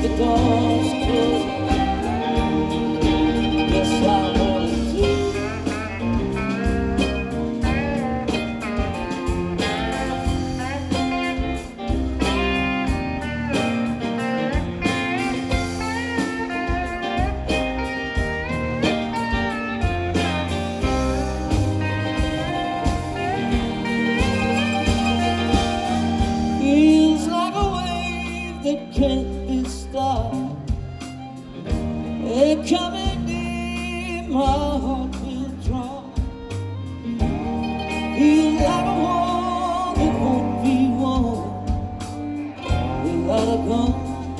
the doors closed. Yes, I wanted to. Feels like a wave that can't be stopped. They're coming near, my heart will drop. Feels like a war that won't be won without a gun.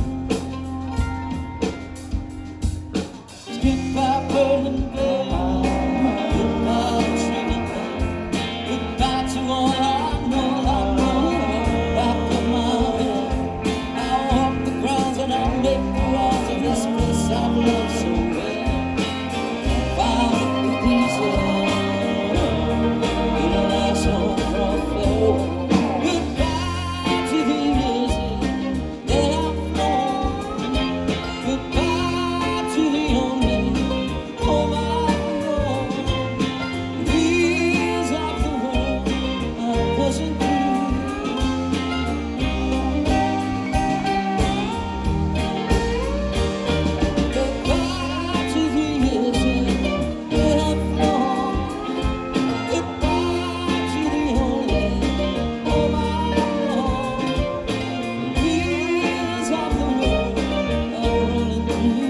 Skip by Berlin Bay, goodbye Trinity, goodbye to all I know. Back in my head, I walk the grounds and I make the rounds of this place I love so well. Found it with easy, in an asshole farewell. Goodbye to the years that I've known. Goodbye to the only home I've known. These are the world I'm pushing through. Goodbye to the years that I've known. Goodbye to the only home I've known. These are the world I'm running through.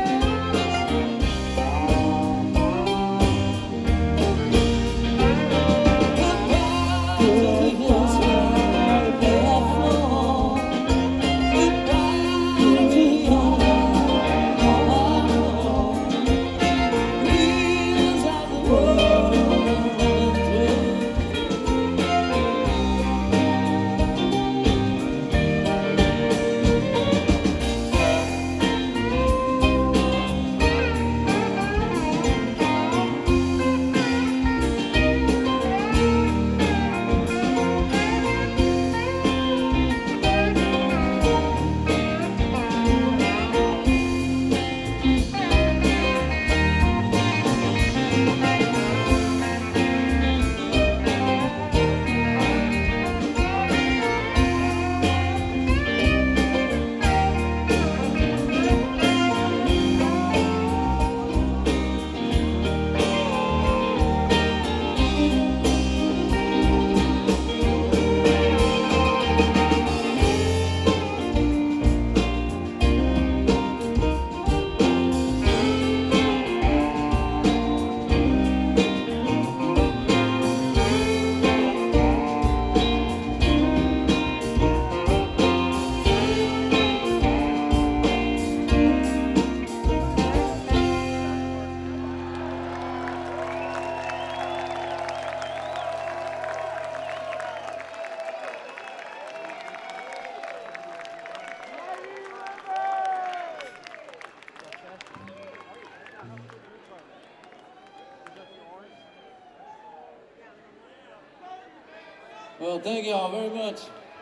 Well, thank you all very much.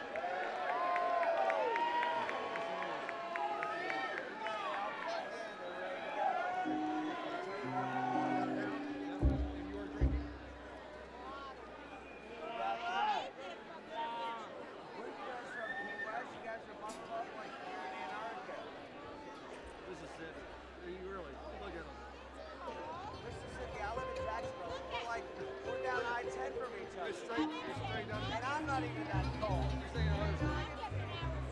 Mississippi, I live in Jacksonville. We're like, we're down I-10 from each other. And I'm not even that tall.